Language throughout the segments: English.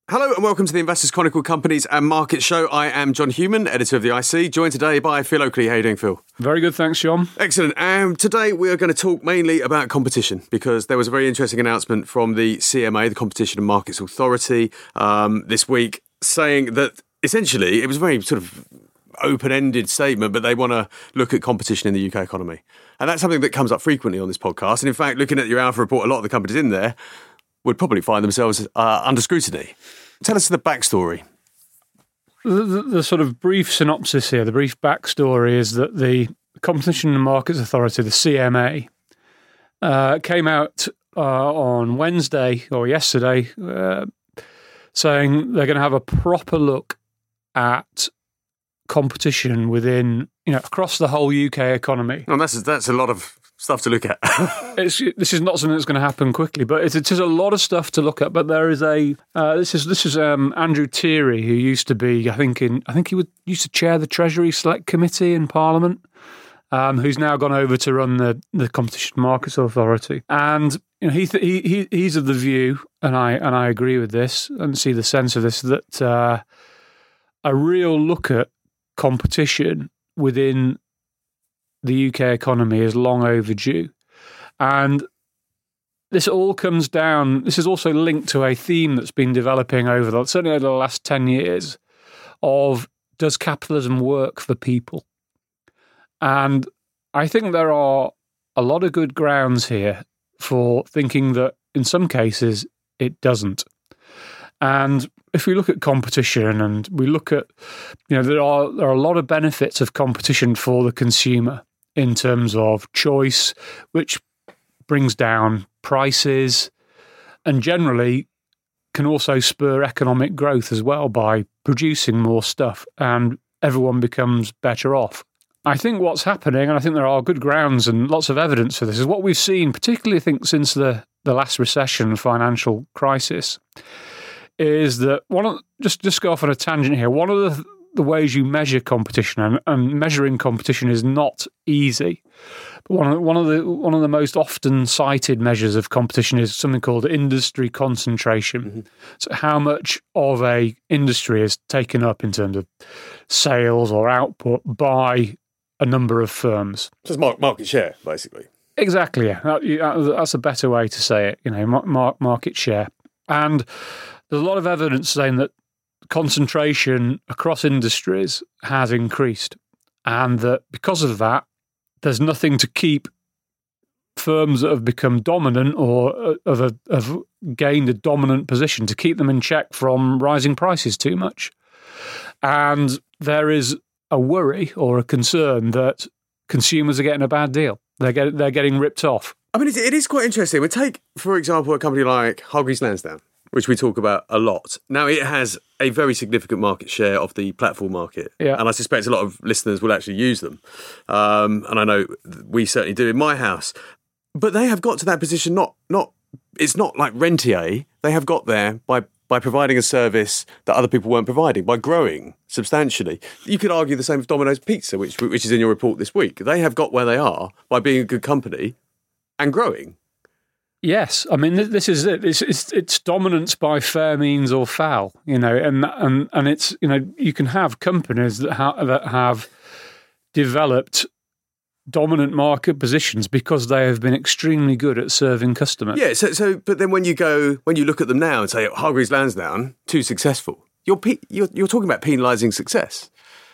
Hello and welcome to the Investors Chronicle Companies and Markets Show. I am John Hewman, editor of the IC, joined today by Phil Oakley. How are you doing, Phil? Very good, thanks, John. Excellent. Today we are going to talk mainly about competition because there was a very interesting announcement from the CMA, the Competition and Markets Authority, this week, saying that essentially it was a very sort of open-ended statement, but they want to look at competition in the UK economy. And that's something that comes up frequently on this podcast. And in fact, looking at your Alpha report, a lot of the companies in there would probably find themselves under scrutiny. Tell us the backstory. The sort of brief synopsis here, the brief backstory is that the Competition and Markets Authority, the CMA, came out on Wednesday or yesterday saying they're going to have a proper look at competition within, across the whole UK economy. And that's a lot of stuff to look at. This is not something that's going to happen quickly, but it is a lot of stuff to look at. But there is this is Andrew Teary, who used to be, used to chair the Treasury Select Committee in Parliament, who's now gone over to run the Competition Markets Authority, and he's of the view, and I agree with this and see the sense of this, that a real look at competition within the UK economy is long overdue. And this all comes down, this is also linked to a theme that's been developing certainly over the last 10 years of, does capitalism work for people? And I think there are a lot of good grounds here for thinking that in some cases it doesn't. And if we look at competition and we look at, there are a lot of benefits of competition for the consumer in terms of choice, which brings down prices and generally can also spur economic growth as well by producing more stuff, and everyone becomes better off. I think what's happening, and I think there are good grounds and lots of evidence for this, is what we've seen, particularly I think since the last recession, financial crisis, is that just go off on a tangent here. One of the ways you measure competition, and measuring competition is not easy, but one of the most often cited measures of competition is something called industry concentration. Mm-hmm. So how much of a industry is taken up in terms of sales or output by a number of firms. So it's market share, basically. Exactly, yeah. That's a better way to say it, market share. And there's a lot of evidence saying that concentration across industries has increased, and that because of that, there's nothing to keep firms that have become dominant or have gained a dominant position to keep them in check from rising prices too much. And there is a worry or a concern that consumers are getting a bad deal. They're getting ripped off. I mean, it is quite interesting. We take, for example, a company like Hargreaves Lansdown, which we talk about a lot. Now, it has a very significant market share of the platform market. Yeah. And I suspect a lot of listeners will actually use them. And I know we certainly do in my house. But they have got to that position, it's not like Rentier. They have got there by providing a service that other people weren't providing, by growing substantially. You could argue the same with Domino's Pizza, which is in your report this week. They have got where they are by being a good company and growing. Yes, I mean this is it. It's dominance by fair means or foul, and it's you can have companies that have developed dominant market positions because they have been extremely good at serving customers. Yeah. So, but then when you look at them now and say Hargreaves Lansdown too successful, you're talking about penalising success.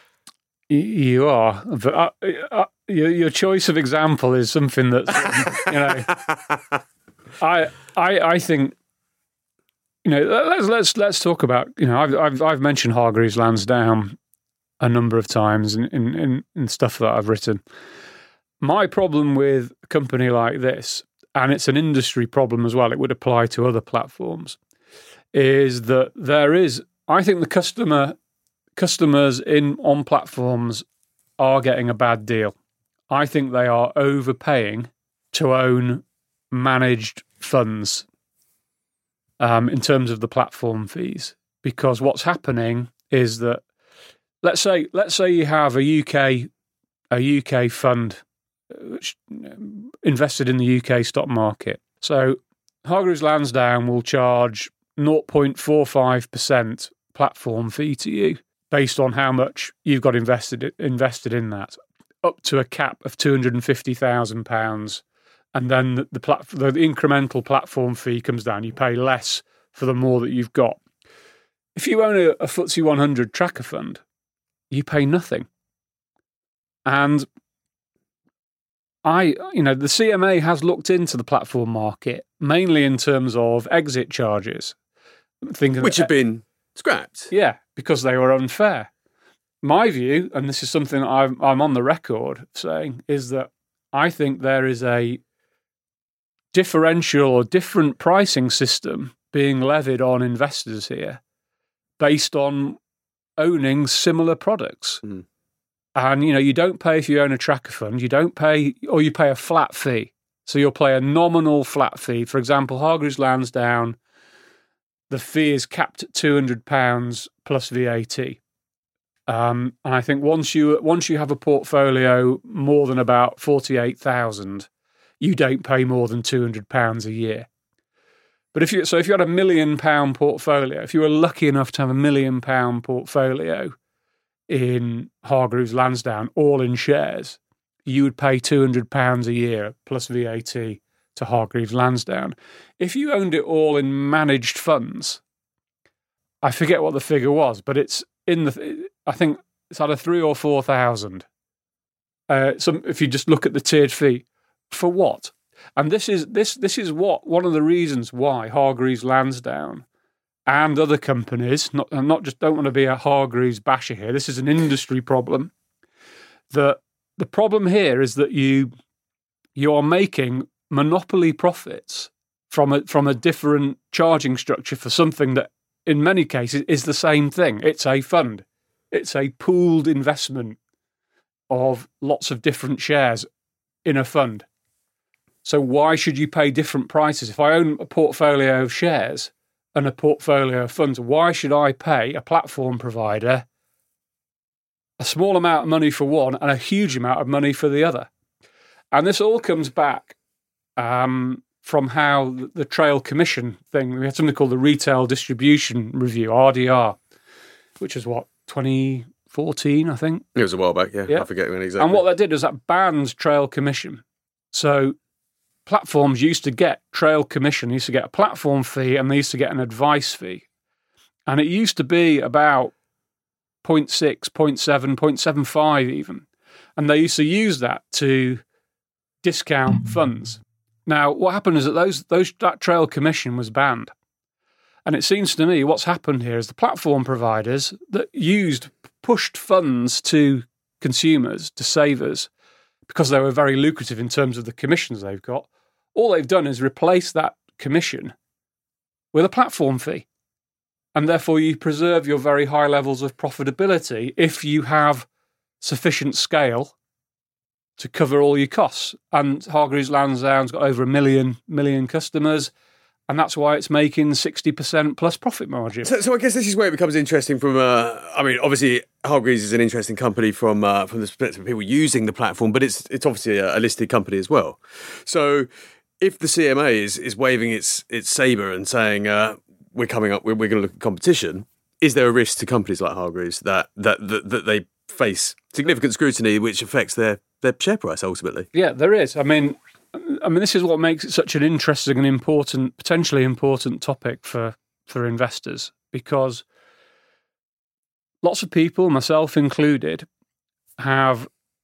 You are, but your choice of example is something that's I think let's talk about I've mentioned Hargreaves Lansdown a number of times in stuff that I've written. My problem with a company like this, and it's an industry problem as well, it would apply to other platforms, is that I think the customers on platforms are getting a bad deal. I think they are overpaying to own managed funds in terms of the platform fees, because what's happening is that let's say you have a UK fund which invested in the UK stock market. So Hargreaves Lansdown will charge 0.45% platform fee to you based on how much you've got invested in that, up to a cap of £250,000. And then the incremental platform fee comes down. You pay less for the more that you've got. If you own a FTSE 100 tracker fund, you pay nothing. And the CMA has looked into the platform market, mainly in terms of exit charges. Which have been scrapped. Yeah, because they were unfair. My view, and this is something I'm on the record saying, is that I think there is a differential or different pricing system being levied on investors here based on owning similar products. Mm. And, you don't pay if you own a tracker fund. You don't pay, or you pay a flat fee. So you'll pay a nominal flat fee. For example, Hargreaves Lansdown, the fee is capped at £200 plus VAT. And I think once you have a portfolio more than about 48,000, you don't pay more than £200 a year. But if you had £1 million portfolio, if you were lucky enough to have £1 million portfolio in Hargreaves Lansdown, all in shares, you would pay £200 a year plus VAT to Hargreaves Lansdown. If you owned it all in managed funds, I forget what the figure was, but it's I think it's either 3,000 or 4,000. If you just look at the tiered fee, for what? And this is one of the reasons why Hargreaves Lansdown and other companies, don't want to be a Hargreaves basher here. This is an industry problem. The problem here is that you are making monopoly profits from a different charging structure for something that in many cases is the same thing. It's a fund. It's a pooled investment of lots of different shares in a fund. So why should you pay different prices? If I own a portfolio of shares and a portfolio of funds, why should I pay a platform provider a small amount of money for one and a huge amount of money for the other? And this all comes back from how the Trail Commission thing, we had something called the Retail Distribution Review, RDR, which is 2014, I think? It was a while back, yeah. I forget when exactly. And what that did is that banned Trail Commission. So platforms used to get Trail Commission, used to get a platform fee, and they used to get an advice fee. And it used to be about 0.6, 0.7, 0.75 even. And they used to use that to discount funds. Now, what happened is that that Trail Commission was banned. And it seems to me what's happened here is the platform providers that pushed funds to consumers, to savers, because they were very lucrative in terms of the commissions they've got. All they've done is replace that commission with a platform fee. And therefore you preserve your very high levels of profitability if you have sufficient scale to cover all your costs. And Hargreaves Lansdown's got over 1 million customers, and that's why it's making 60% plus profit margin. So I guess this is where it becomes interesting from, obviously Hargreaves is an interesting company from the perspective of people using the platform, but it's obviously a listed company as well. So if the CMA is waving its sabre and saying, we're coming up, we're going to look at competition, is there a risk to companies like Hargreaves that they face significant scrutiny which affects their share price ultimately? Yeah, there is. I mean, this is what makes it such an interesting and important, potentially important topic for investors, because lots of people, myself included, have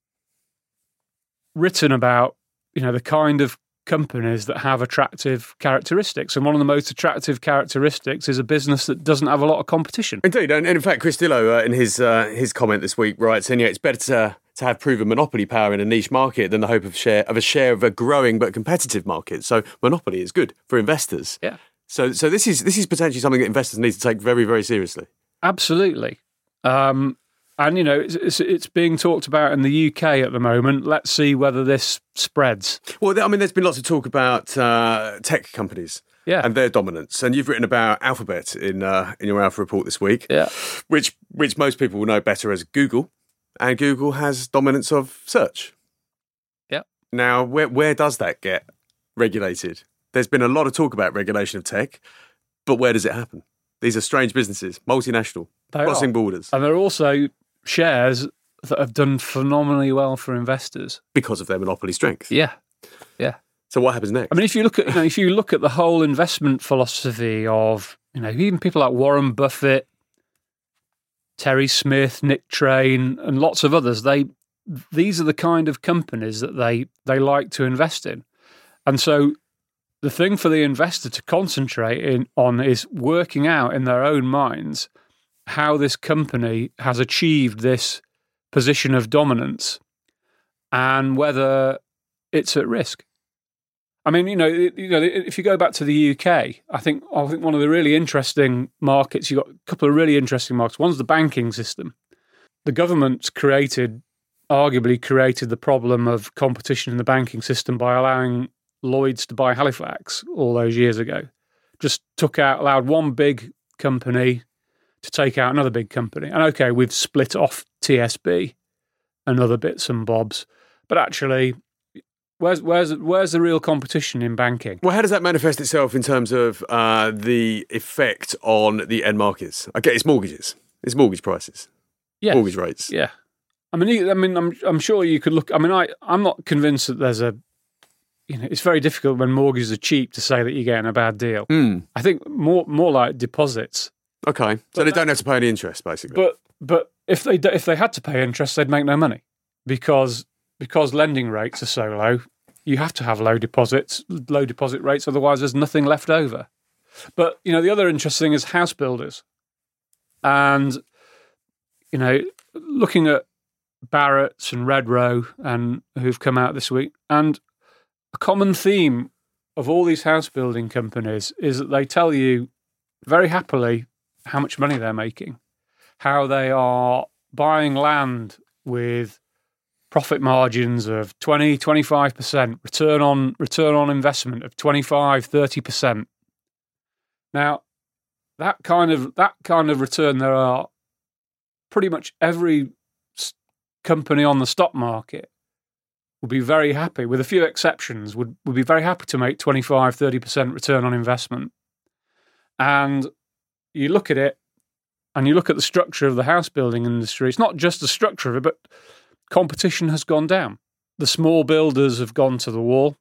written about, the kind of companies that have attractive characteristics. And one of the most attractive characteristics is a business that doesn't have a lot of competition. Indeed. And in fact, Chris Dillow, in his comment this week, writes, and it's better to have proven monopoly power in a niche market than the hope of a share of a growing but competitive market. So monopoly is good for investors. Yeah. So this is potentially something that investors need to take very, very seriously. Absolutely. And, it's being talked about in the UK at the moment. Let's see whether this spreads. Well, there's been lots of talk about tech companies and their dominance. And you've written about Alphabet in your Alpha report this week, which most people will know better as Google. And Google has dominance of search. Yeah. Now, where does that get regulated? There's been a lot of talk about regulation of tech. But where does it happen? These are strange businesses, multinational, crossing borders. And there are also shares that have done phenomenally well for investors. Because of their monopoly strength. Yeah. So what happens next? I mean, if you look at the whole investment philosophy of, even people like Warren Buffett, Terry Smith, Nick Train, and lots of others, these are the kind of companies that they like to invest in. And so the thing for the investor to concentrate on is working out in their own minds how this company has achieved this position of dominance and whether it's at risk. I mean, if you go back to the UK, I think one of the really interesting markets, you've got a couple of really interesting markets. One's the banking system. The government's arguably created the problem of competition in the banking system by allowing Lloyds to buy Halifax all those years ago. Just allowed one big company to take out another big company. And okay, we've split off TSB and other bits and bobs, but actually, where's the real competition in banking? Well, how does that manifest itself in terms of the effect on the end markets? Okay, it's mortgages. It's mortgage prices. Yeah. Mortgage rates. Yeah. I'm sure you could look. I'm not convinced that there's it's very difficult when mortgages are cheap to say that you're getting a bad deal. I think more like deposits. Okay, so they don't have to pay any interest, basically. But if they had to pay interest, they'd make no money because lending rates are so low. You have to have low deposit rates, otherwise there's nothing left over. But the other interesting thing is house builders, and looking at Barratt's and Redrow and who've come out this week, and a common theme of all these house building companies is that they tell you very happily how much money they're making, how they are buying land with profit margins of 20, 25%, return on investment of 25, 30%. Now, that kind of return, there are pretty much every company on the stock market would be very happy, with a few exceptions, would be very happy to make 25, 30% return on investment. And you look at it, and you look at the structure of the house building industry, it's not just the structure of it, but competition has gone down. The small builders have gone to the wall,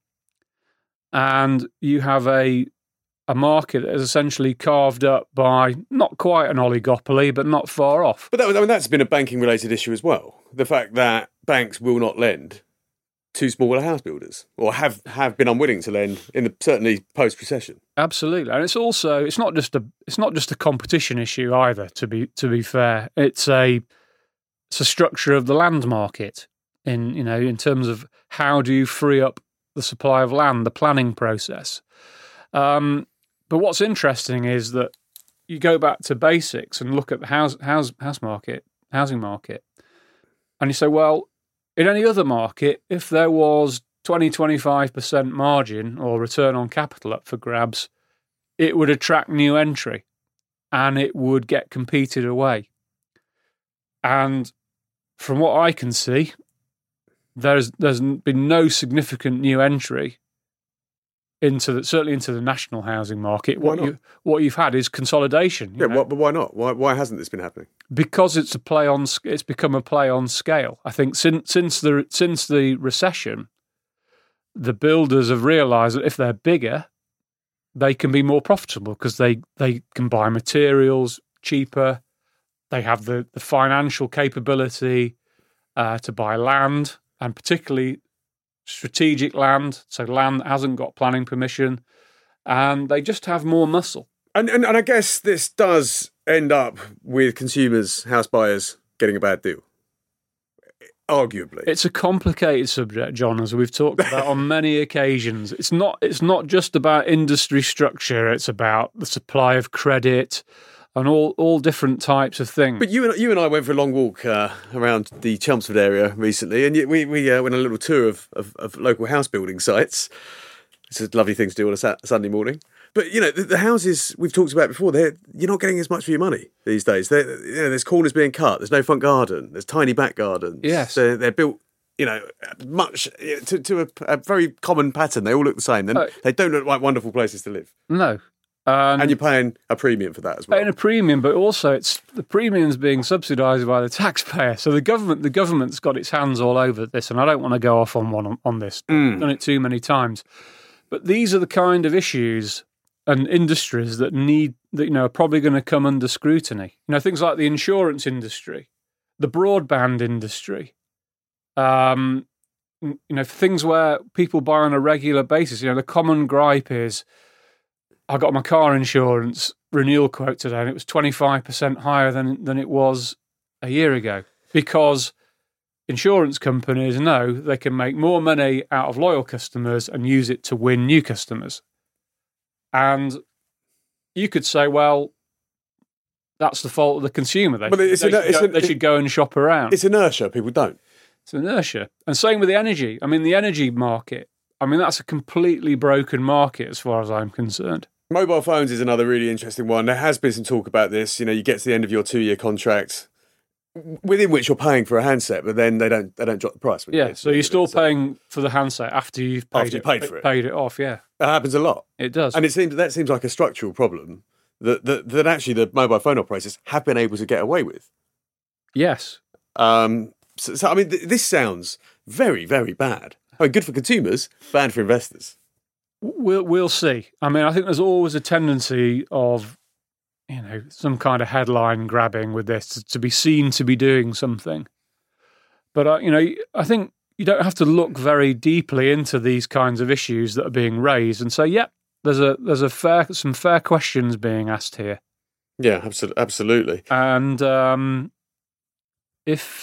and you have a market that is essentially carved up by not quite an oligopoly, but not far off. But that's been a banking-related issue as well. The fact that banks will not lend to smaller house builders, or have been unwilling to lend certainly post-recession. Absolutely, and it's not just a competition issue either. To be fair, it's a structure of the land market in terms of how do you free up the supply of land, the planning process. But what's interesting is that you go back to basics and look at the housing market, and you say, well, in any other market, if there was 20, 25% margin or return on capital up for grabs, it would attract new entry and it would get competed away. And from what I can see, there's been no significant new entry certainly into the national housing market. What you've had is consolidation. But why not? Why hasn't this been happening? Because it's become a play on scale. I think since the recession, the builders have realised that if they're bigger, they can be more profitable because they can buy materials cheaper. They have the financial capability to buy land, and particularly strategic land, so land that hasn't got planning permission, and they just have more muscle. And I guess this does end up with consumers, house buyers, getting a bad deal. Arguably. It's a complicated subject, John, as we've talked about on many occasions. It's not just about industry structure, it's about the supply of credit and all different types of things. But you and I went for a long walk around the Chelmsford area recently, and we went on a little tour of local house building sites. It's a lovely thing to do on a Sunday morning. But, the houses we've talked about before, you're not getting as much for your money these days. There's corners being cut. There's no front garden. There's tiny back gardens. Yes. They're built, much to a very common pattern. They all look the same. They don't look like wonderful places to live. No. And you're paying a premium for that as well. Paying a premium, but also it's the premium's being subsidised by the taxpayer. So the government's got its hands all over this, and I don't want to go off on this. I've done it too many times. But these are the kind of issues and industries that are probably going to come under scrutiny. Things like the insurance industry, the broadband industry, things where people buy on a regular basis. The common gripe is, I got my car insurance renewal quote today, and it was 25% higher than it was a year ago, because insurance companies know they can make more money out of loyal customers and use it to win new customers. And you could say, well, that's the fault of the consumer. They should go and shop around. It's inertia. People don't. It's inertia. And same with the energy. The energy market, that's a completely broken market as far as I'm concerned. Mobile phones is another really interesting one. There has been some talk about this. You get to the end of your 2-year contract, within which you're paying for a handset, but then they don't drop the price. So you're still paying for the handset after you've paid it off. Yeah, that happens a lot. It does, and that seems like a structural problem that actually the mobile phone operators have been able to get away with. Yes. This sounds very, very bad. Good for consumers, bad for investors. We'll see. I think there's always a tendency of, some kind of headline grabbing with this to be seen to be doing something. But, I think you don't have to look very deeply into these kinds of issues that are being raised and say, there's some fair questions being asked here. Yeah, absolutely. And if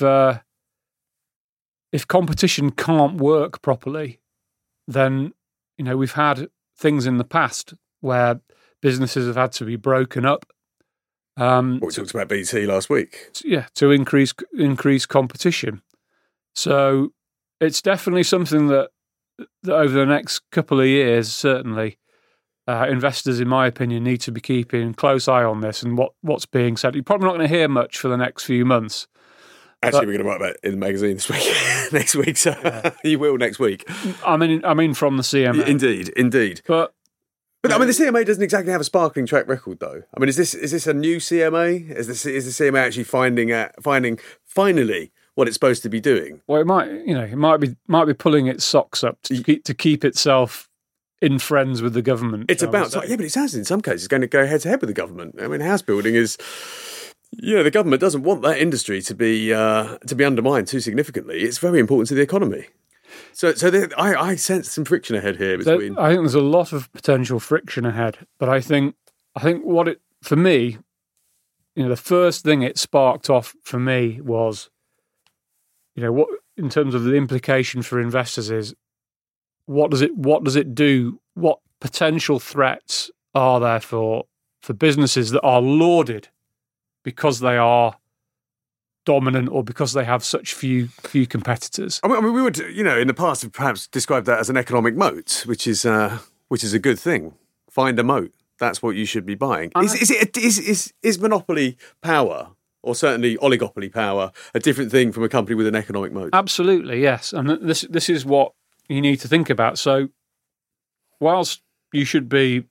competition can't work properly, then we've had things in the past where businesses have had to be broken up. We talked about BT last week. Yeah, to increase competition. So it's definitely something that over the next couple of years, certainly, investors, in my opinion, need to be keeping a close eye on this and what's being said. You're probably not going to hear much for the next few months. Actually, we're going to write about it in the magazine this week, next week. So you will next week. From the CMA. Indeed. But the CMA doesn't exactly have a sparkling track record, though. Is this a new CMA? Is the CMA actually finding finally what it's supposed to be doing? Well, it might be pulling its socks up to keep itself in friends with the government. It's about but it sounds in some cases going to go head to head with the government. House building is. Yeah, the government doesn't want that industry to be undermined too significantly. It's very important to the economy. So I sense some friction ahead here between. I think there's a lot of potential friction ahead, but I think for me, the first thing it sparked off for me was, what in terms of the implication for investors is, what does it do? What potential threats are there for businesses that are lauded because they are dominant or because they have such few competitors? We would, in the past have perhaps described that as an economic moat, which is a good thing. Find a moat. That's what you should be buying. Is monopoly power, or certainly oligopoly power, a different thing from a company with an economic moat? Absolutely, yes. And this is what you need to think about. So, whilst you should be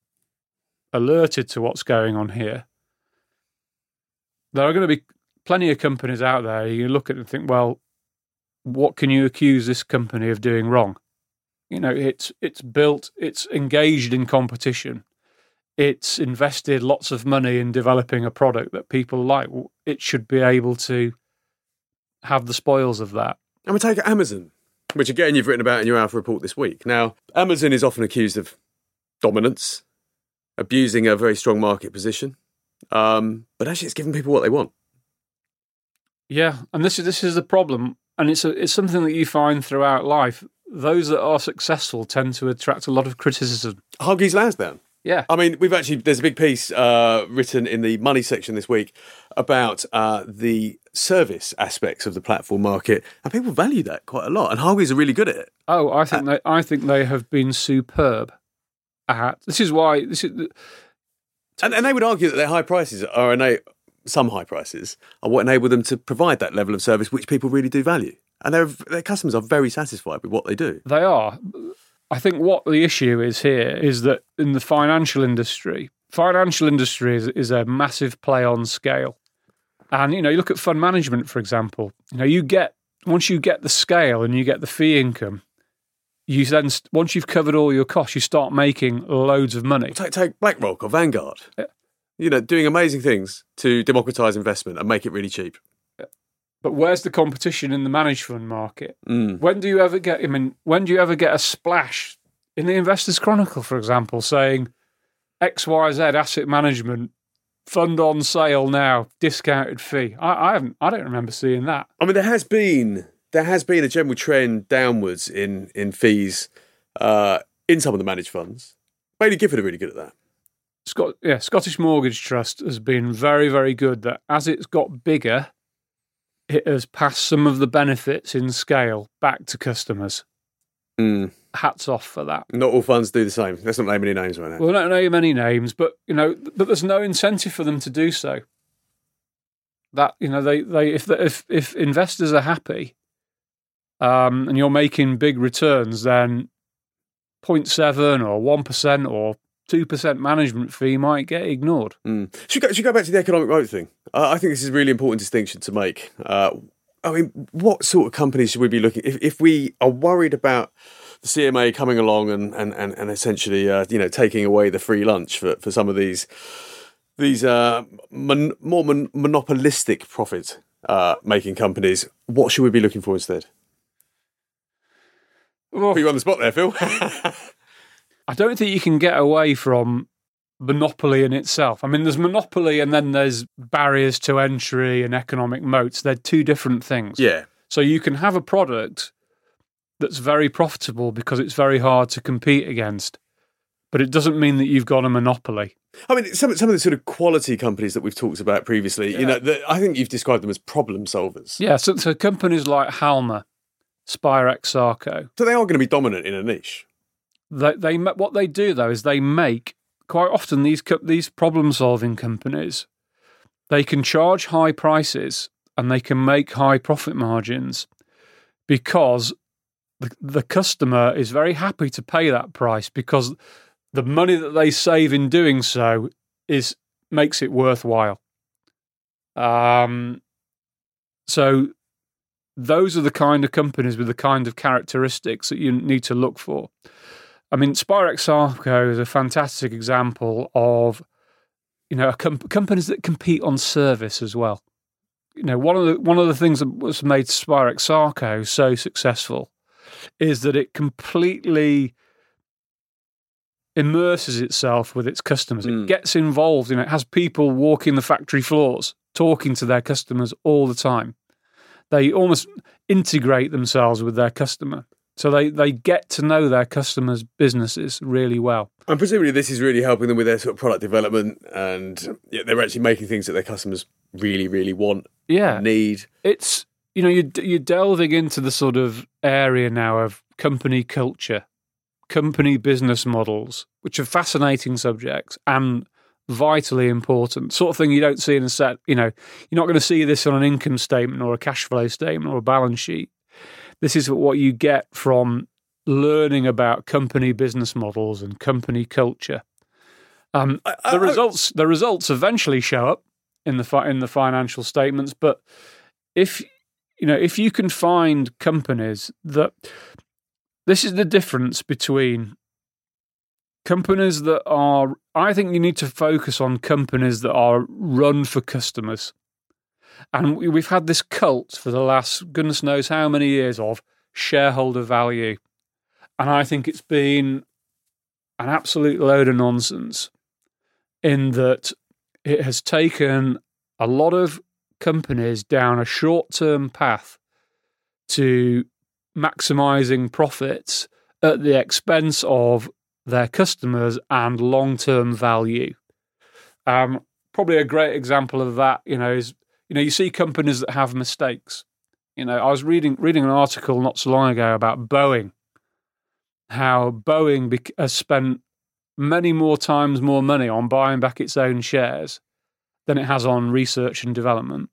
alerted to what's going on here, there are going to be plenty of companies out there you look at and think, well, what can you accuse this company of doing wrong? It's built, it's engaged in competition, it's invested lots of money in developing a product that people like. It should be able to have the spoils of that. And we take Amazon, which again you've written about in your Alpha report this week. Now, Amazon is often accused of dominance, abusing a very strong market position. But actually, it's giving people what they want. Yeah, and this is the problem, and it's something that you find throughout life. Those that are successful tend to attract a lot of criticism. Hargreaves Lansdown. Yeah, there's a big piece written in the money section this week about the service aspects of the platform market, and people value that quite a lot. And Hargreaves are really good at it. Oh, I think they have been superb at. And they would argue that their high prices some high prices are what enable them to provide that level of service which people really do value. And their customers are very satisfied with what they do. They are. I think what the issue is here is that in the financial industry is a massive play on scale. And, you look at fund management, for example, once you get the scale and you get the fee income, you then, once you've covered all your costs, you start making loads of money. Take BlackRock or Vanguard. Yeah. Doing amazing things to democratise investment and make it really cheap. But where's the competition in the managed fund market? When do you ever get a splash in the Investors Chronicle, for example, saying XYZ Asset Management fund on sale now, discounted fee? I don't remember seeing that. I mean, there has been a general trend downwards in fees in some of the managed funds. Baillie Gifford are really good at that. Scottish Mortgage Trust has been very, very good. That as it's got bigger, it has passed some of the benefits in scale back to customers. Hats off for that. Not all funds do the same. Let's not name any names right now. Well, not name any names, but but there's no incentive for them to do so. That if investors are happy, and you're making big returns, then 0.7 or 1% or 2% management fee might get ignored. Should we go back to the economic growth thing? I think this is a really important distinction to make. What sort of companies should we be looking if we are worried about the CMA coming along and essentially taking away the free lunch for some of these more monopolistic profit making companies? What should we be looking for instead? Put you on the spot there, Phil. I don't think you can get away from monopoly in itself. I mean, there's monopoly and then there's barriers to entry and economic moats. They're two different things. Yeah. So you can have a product that's very profitable because it's very hard to compete against, but it doesn't mean that you've got a monopoly. I mean, some of the sort of quality companies that we've talked about previously, I think you've described them as problem solvers. Yeah, so companies like Halma, Spirax Sarco. So they are going to be dominant in a niche. They what they do though is they make quite often these problem-solving companies. They can charge high prices and they can make high profit margins because the customer is very happy to pay that price because the money that they save in doing so makes it worthwhile. So those are the kind of companies with the kind of characteristics that you need to look for. I mean, Spirax Sarco is a fantastic example of, companies that compete on service as well. One of the things that was made Spirax Sarco so successful is that it completely immerses itself with its customers. It gets involved. It has people walking the factory floors, talking to their customers all the time. They almost integrate themselves with their customer. So they get to know their customers' businesses really well. And presumably this is really helping them with their sort of product development and they're actually making things that their customers really, really want, need. It's, you're delving into the sort of area now of company culture, company business models, which are fascinating subjects and vitally important. Sort of thing you don't see in a set, you're not going to see this on an income statement or a cash flow statement or a balance sheet. This is what you get from learning about company business models and company culture. The results eventually show up in the financial statements, but if you can find companies that this is the difference between companies that are, I think you need to focus on companies that are run for customers. And we've had this cult for the last goodness knows how many years of shareholder value. And I think it's been an absolute load of nonsense in that it has taken a lot of companies down a short-term path to maximising profits at the expense of their customers and long-term value. Probably a great example of that, is you see companies that have mistakes. I was reading an article not so long ago about Boeing, how Boeing has spent many more times more money on buying back its own shares than it has on research and development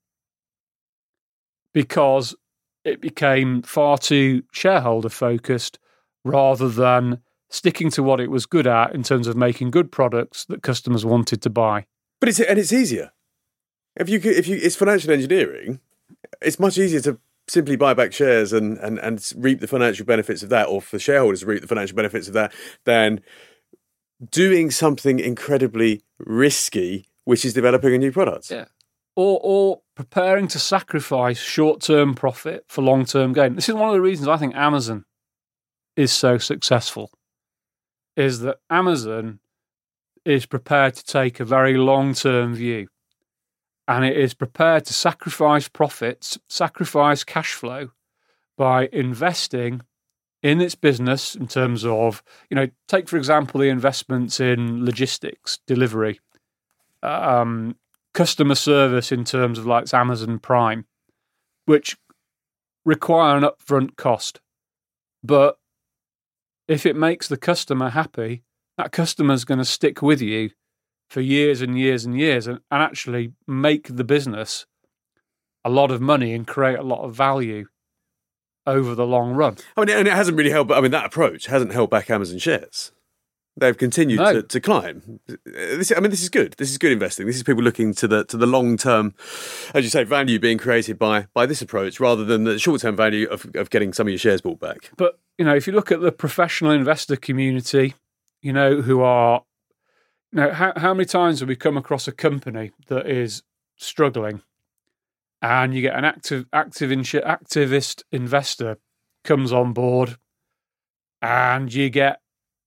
because it became far too shareholder focused rather than sticking to what it was good at in terms of making good products that customers wanted to buy. But it's easier. If you it's financial engineering, it's much easier to simply buy back shares and reap the financial benefits of that, or for shareholders to reap the financial benefits of that, than doing something incredibly risky, which is developing a new product. Yeah. Or preparing to sacrifice short-term profit for long-term gain. This is one of the reasons I think Amazon is so successful, is that Amazon is prepared to take a very long-term view, and it is prepared to sacrifice profits, sacrifice cash flow by investing in its business in terms of, take, for example, the investments in logistics, delivery, customer service in terms of like Amazon Prime, which require an upfront cost. But if it makes the customer happy, that customer's going to stick with you for years and years and years and actually make the business a lot of money and create a lot of value over the long run. I mean, and it hasn't really helped. I mean, that approach hasn't held back Amazon shares. They've continued to climb. This is good. This is good investing. This is people looking to the long term, as you say, value being created by this approach, rather than the short term value of getting some of your shares bought back. But if you look at the professional investor community, who are, how many times have we come across a company that is struggling, and you get an activist investor comes on board, and you get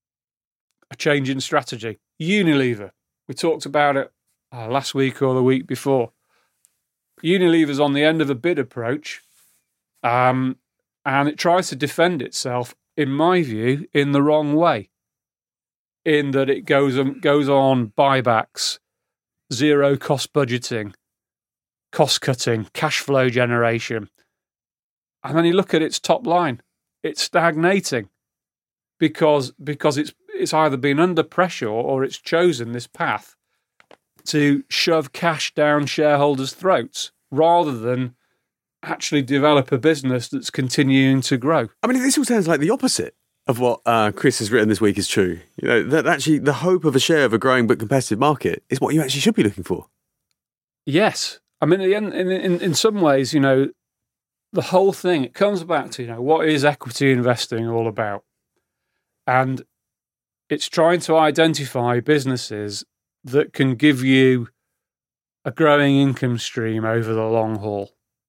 a change in strategy. Unilever, we talked about it last week or the week before. Unilever's on the end of a bid approach, and it tries to defend itself, in my view, in the wrong way. In that it goes on buybacks, zero cost budgeting, cost cutting, cash flow generation, and then you look at its top line, it's stagnating because it's either been under pressure or it's chosen this path to shove cash down shareholders' throats rather than actually develop a business that's continuing to grow. I mean, this all sounds like the opposite of what Chris has written this week is true. That actually the hope of a share of a growing but competitive market is what you actually should be looking for. Yes. I mean, in some ways, the whole thing, it comes back to, what is equity investing all about? And it's trying to identify businesses that can give you a growing income stream over the long haul.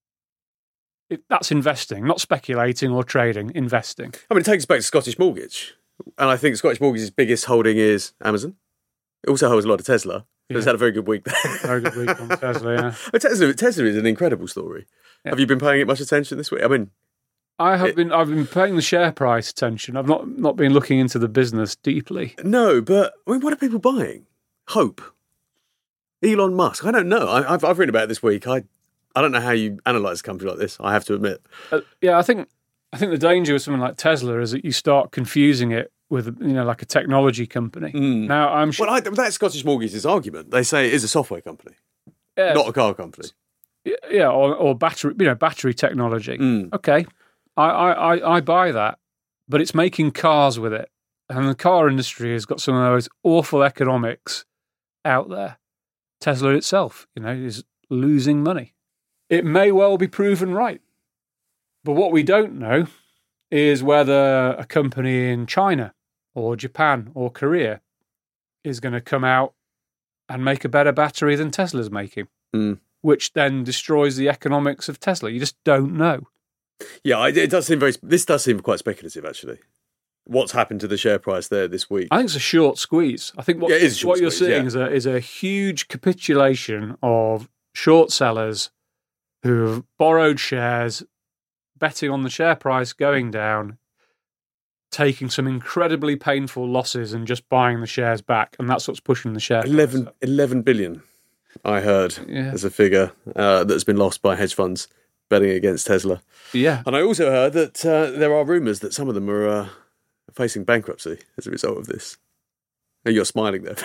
That's investing, not speculating or trading, investing. I mean, it takes us back to Scottish Mortgage. And I think Scottish Mortgage's biggest holding is Amazon. It also holds a lot of Tesla. Yeah. It's had a very good week there. Very good week on Tesla, yeah. Tesla is an incredible story. Yeah. Have you been paying it much attention this week? I mean, I've been paying the share price attention. I've not been looking into the business deeply. No, but I mean, what are people buying? Hope. Elon Musk. I don't know. I've written about it this week. I don't know how you analyse a company like this, I have to admit. I think the danger with something like Tesla is that you start confusing it with, like a technology company. Now, I'm sure... Well, that's Scottish Mortgage's argument. They say it is a software company, not a car company. Yeah, or battery technology. Okay, I buy that, but it's making cars with it. And the car industry has got some of those awful economics out there. Tesla itself, is losing money. It may well be proven right. But what we don't know is whether a company in China or Japan or Korea is going to come out and make a better battery than Tesla's making, which then destroys the economics of Tesla. You just don't know. Yeah, this does seem quite speculative, actually. What's happened to the share price there this week? I think it's a short squeeze. I think what you're seeing is a huge capitulation of short sellers who have borrowed shares, betting on the share price going down, taking some incredibly painful losses and just buying the shares back. And that's what's pushing the share price up. 11 billion, I heard, as a figure that's been lost by hedge funds betting against Tesla. Yeah. And I also heard that there are rumours that some of them are facing bankruptcy as a result of this. Oh, you're smiling there.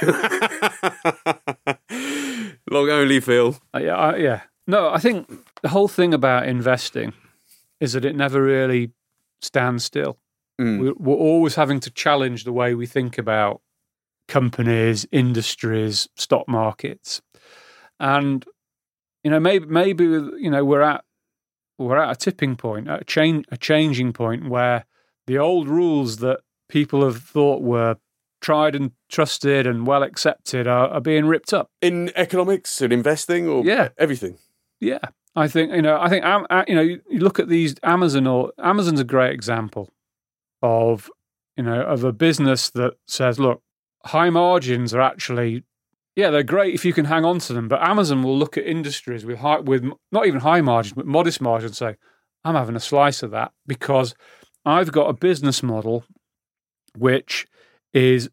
Long only, Phil. Yeah. No, I think the whole thing about investing is that it never really stands still. We're always having to challenge the way we think about companies, industries, stock markets, and maybe we're at a tipping point, a changing point where the old rules that people have thought were tried and trusted and well accepted are being ripped up in economics and investing, or everything. Yeah, I think you look at these Amazon's a great example of a business that says, look, high margins are actually, they're great if you can hang on to them, but Amazon will look at industries with not even high margins, but modest margins and say, I'm having a slice of that because I've got a business model which is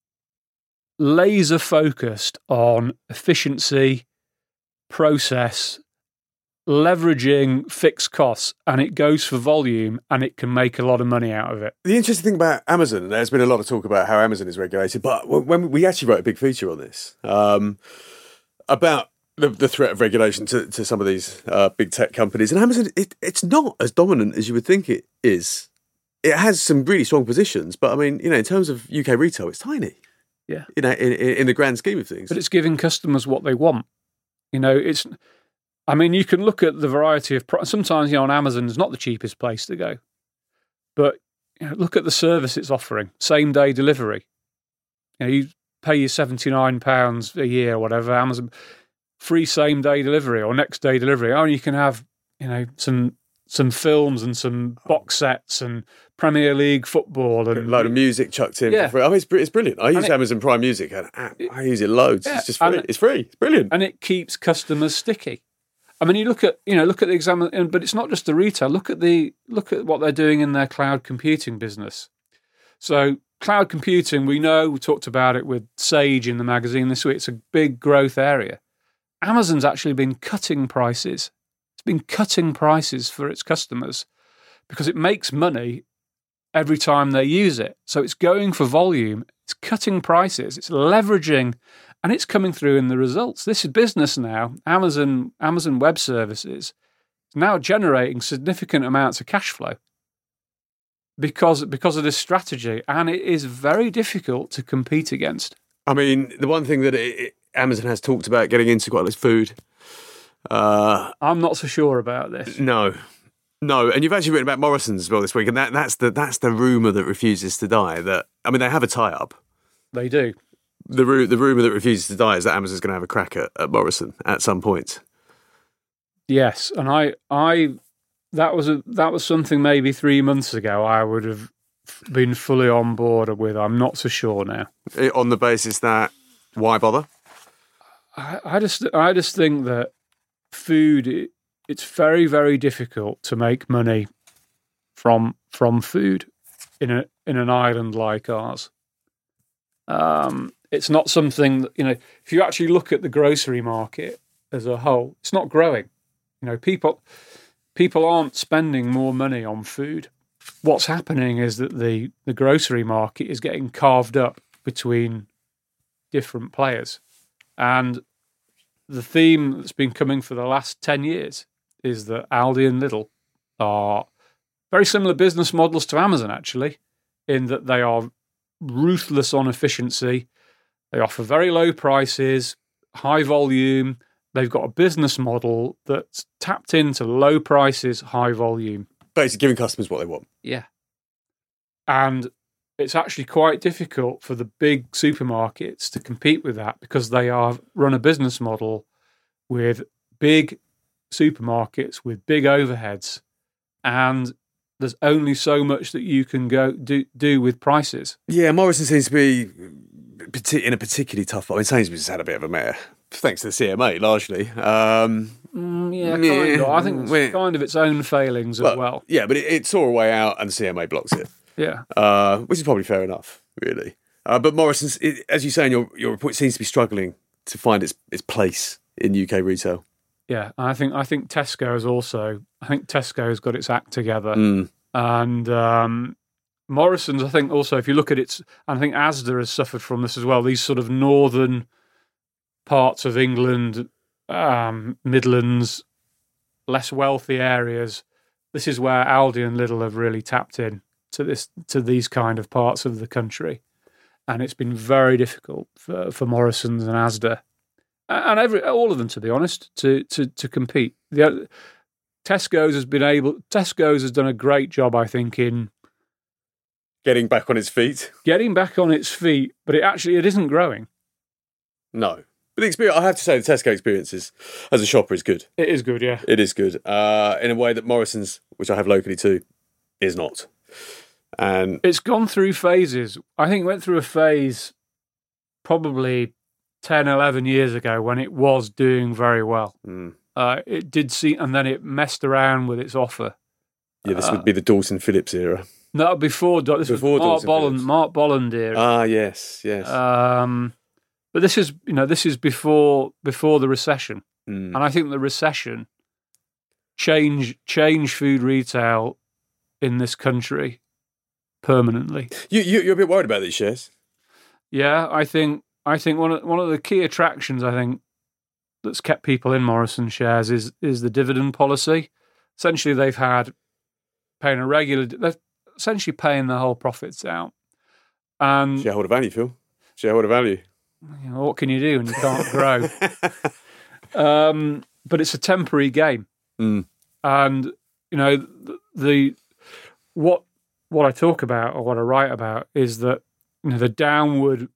laser focused on efficiency, process, leveraging fixed costs, and it goes for volume and it can make a lot of money out of it. The interesting thing about Amazon, there's been a lot of talk about how Amazon is regulated, but when we actually wrote a big feature on this, about the threat of regulation to some of these big tech companies, and Amazon, it's not as dominant as you would think it is. It has some really strong positions, but I mean, in terms of UK retail, it's tiny. Yeah. In the grand scheme of things. But it's giving customers what they want. You can look at the variety of sometimes, on Amazon is not the cheapest place to go. But look at the service it's offering. Same day delivery. You pay your £79 a year or whatever, Amazon free same day delivery or next day delivery. Oh, you can have, some films and some box sets and Premier League football and a load of music chucked in for free. I mean, it's brilliant. I use Amazon Prime Music and I use it loads. Yeah, it's just free. It's free. It's brilliant, and it keeps customers sticky. I mean, you look at the example, but it's not just the retail. Look at what they're doing in their cloud computing business. So, cloud computing, we talked about it with Sage in the magazine this week. It's a big growth area. Amazon's actually been cutting prices. Been cutting prices for its customers because it makes money every time they use it. So it's going for volume, it's cutting prices, it's leveraging, and it's coming through in the results. This is business now. Amazon Web Services is now generating significant amounts of cash flow because of this strategy, and it is very difficult to compete against. I mean, the one thing that Amazon has talked about getting into quite a lot is food. I'm not so sure about this. No, and you've actually written about Morrison's as well this week, and that's the rumour that refuses to die. They have a tie-up. They do. The rumour that refuses to die is that Amazon's going to have a crack at Morrison at some point. Yes, and that was something maybe 3 months ago I would have been fully on board with. I'm not so sure now. On the basis that why bother? I just think that food, it's very, very difficult to make money from food in an island like ours. It's not something that, if you actually look at the grocery market as a whole, it's not growing. People aren't spending more money on food. What's happening is that the grocery market is getting carved up between different players. And the theme that's been coming for the last 10 years is that Aldi and Lidl are very similar business models to Amazon, actually, in that they are ruthless on efficiency. They offer very low prices, high volume. They've got a business model that's tapped into low prices, high volume. Basically giving customers what they want. Yeah. And it's actually quite difficult for the big supermarkets to compete with that because they run a business model with big supermarkets with big overheads, and there's only so much that you can go do with prices. Yeah, Morrison seems to be in a particularly tough spot. I mean, Sainsbury's has had a bit of a mare, thanks to the CMA, largely. Kind of. I think it's kind of its own failings as well. Yeah, but it saw a way out and the CMA blocks it. Yeah. Which is probably fair enough, really. But Morrison's, as you say in your report, seems to be struggling to find its place in UK retail. Yeah, I think Tesco has also. I think Tesco's got its act together, and Morrison's. I think also, if you look at its, I think Asda has suffered from this as well. These sort of northern parts of England, Midlands, less wealthy areas. This is where Aldi and Lidl have really tapped in to these kind of parts of the country, and it's been very difficult for Morrisons and Asda and all of them, to be honest, to compete. Tesco's has done a great job, I think, in getting back on its feet. But it isn't growing. No. But the experience, I have to say, the Tesco experience as a shopper is good. It is good, yeah. It is good. In a way that Morrisons, which I have locally too, is not. And it's gone through phases. I think it went through a phase probably 10, 11 years ago when it was doing very well. It did see, and then it messed around with its offer. Yeah, this would be the Dalton Phillips era. No, before this was Mark Bolland era. Ah, yes. But this is before the recession, and I think the recession changed food retail in this country permanently. You're a bit worried about these shares? Yeah, I think one of the key attractions that's kept people in Morrison shares is the dividend policy. Essentially, they're essentially paying the whole profits out. And shareholder value, Phil. Shareholder value. What can you do when you can't grow? But it's a temporary game, and what I talk about or what I write about is that the downward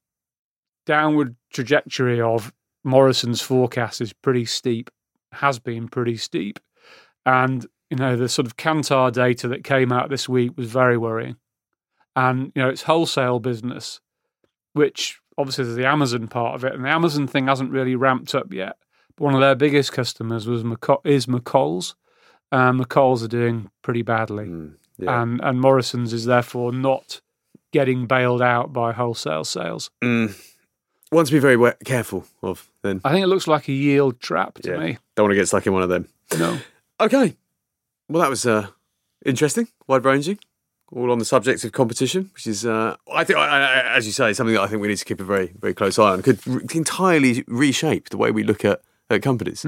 trajectory of Morrison's forecast is pretty steep, has been pretty steep, and the sort of Kantar data that came out this week was very worrying, and it's wholesale business, which obviously there's the Amazon part of it, and the Amazon thing hasn't really ramped up yet. But one of their biggest customers is McColl's. McColl's are doing pretty badly, and Morrison's is therefore not getting bailed out by wholesale sales. One to be very careful of, then. I think it looks like a yield trap to me. Don't want to get stuck in one of them. No. Okay. Well, that was interesting, wide-ranging. All on the subject of competition, which is, I think, as you say, something that I think we need to keep a very, very close eye on. Could entirely reshape the way we look at companies.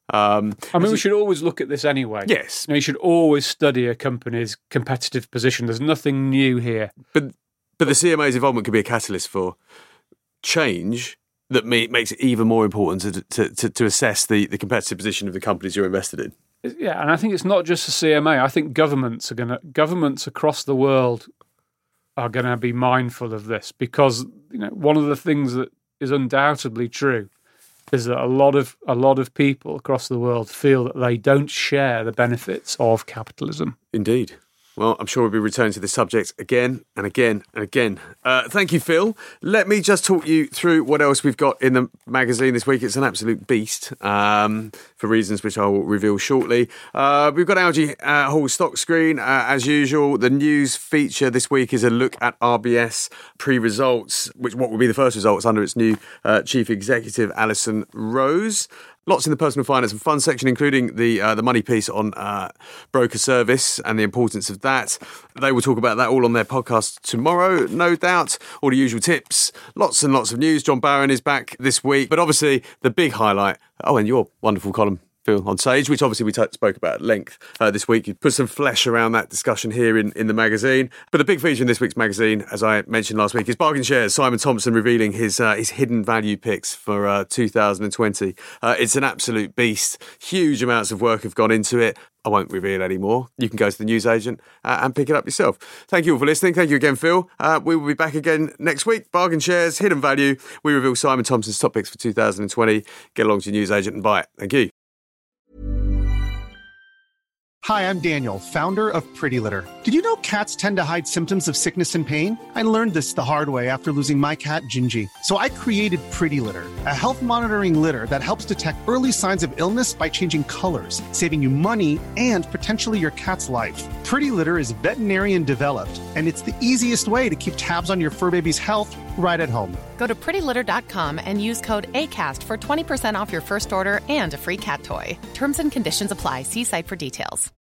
We should always look at this anyway. Yes. You should always study a company's competitive position. There's nothing new here. But the CMA's involvement could be a catalyst for change that makes it even more important to assess the competitive position of the companies you're invested in. Yeah, and I think it's not just the CMA. I think governments across the world are going to be mindful of this, because one of the things that is undoubtedly true is that a lot of people across the world feel that they don't share the benefits of capitalism. Indeed. Well, I'm sure we'll be returning to this subject again and again and again. Thank you, Phil. Let me just talk you through what else we've got in the magazine this week. It's an absolute beast, for reasons which I will reveal shortly. We've got Algy Hall stock screen, as usual. The news feature this week is a look at RBS pre-results, what will be the first results under its new chief executive, Alison Rose. Lots in the personal finance and fund section, including the money piece on broker service and the importance of that. They will talk about that all on their podcast tomorrow, no doubt. All the usual tips, lots and lots of news. John Barron is back this week. But obviously, the big highlight, and your wonderful column, Phil, on Sage, which obviously we spoke about at length this week. You put some flesh around that discussion here in the magazine. But the big feature in this week's magazine, as I mentioned last week, is Bargain Shares. Simon Thompson revealing his hidden value picks for 2020. It's an absolute beast. Huge amounts of work have gone into it. I won't reveal any more. You can go to the newsagent and pick it up yourself. Thank you all for listening. Thank you again, Phil. We will be back again next week. Bargain Shares, Hidden Value. We reveal Simon Thompson's top picks for 2020. Get along to your newsagent and buy it. Thank you. Hi, I'm Daniel, founder of Pretty Litter. Did you know cats tend to hide symptoms of sickness and pain? I learned this the hard way after losing my cat, Gingy. So I created Pretty Litter, a health monitoring litter that helps detect early signs of illness by changing colors, saving you money and potentially your cat's life. Pretty Litter is veterinarian developed, and it's the easiest way to keep tabs on your fur baby's health right at home. Go to prettylitter.com and use code ACAST for 20% off your first order and a free cat toy. Terms and conditions apply. See site for details.